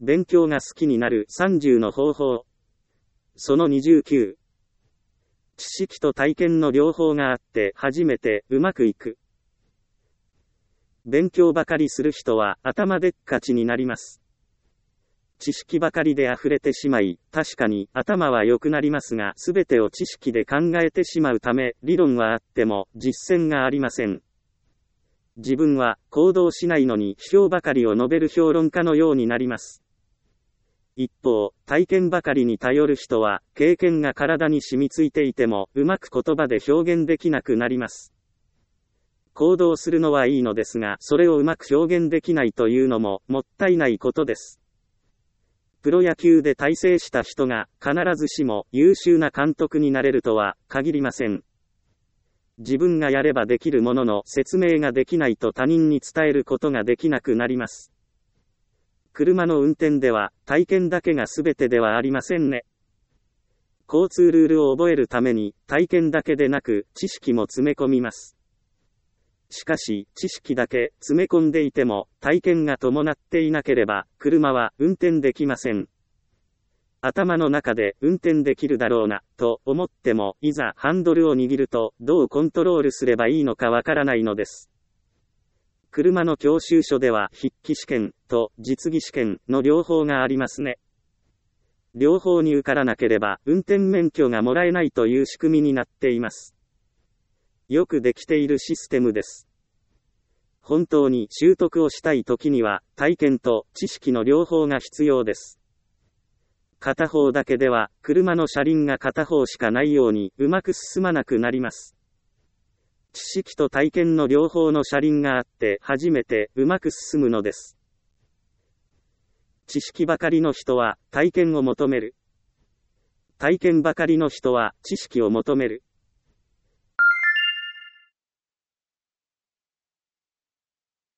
勉強が好きになる30の方法。その29。知識と体験の両方があって初めてうまくいく。勉強ばかりする人は頭でっかちになります。知識ばかりで溢れてしまい、確かに頭は良くなりますが、すべてを知識で考えてしまうため、理論はあっても実践がありません。自分は行動しないのに批評ばかりを述べる評論家のようになります。一方、体験ばかりに頼る人は、経験が体に染みついていても、うまく言葉で表現できなくなります。行動するのはいいのですが、それをうまく表現できないというのも、もったいないことです。プロ野球で大成した人が、必ずしも優秀な監督になれるとは、限りません。自分がやればできるものの説明ができないと他人に伝えることができなくなります。車の運転では、体験だけが全てではありませんね。交通ルールを覚えるために、体験だけでなく、知識も詰め込みます。しかし、知識だけ詰め込んでいても、体験が伴っていなければ、車は運転できません。頭の中で運転できるだろうな、と思っても、いざハンドルを握ると、どうコントロールすればいいのかわからないのです。車の教習所では、筆記試験と実技試験の両方がありますね。両方に受からなければ、運転免許がもらえないという仕組みになっています。よくできているシステムです。本当に習得をしたいときには、体験と知識の両方が必要です。片方だけでは、車の車輪が片方しかないように、うまく進まなくなります。知識と体験の両方の車輪があって、初めてうまく進むのです。知識ばかりの人は、体験を求める。体験ばかりの人は、知識を求める。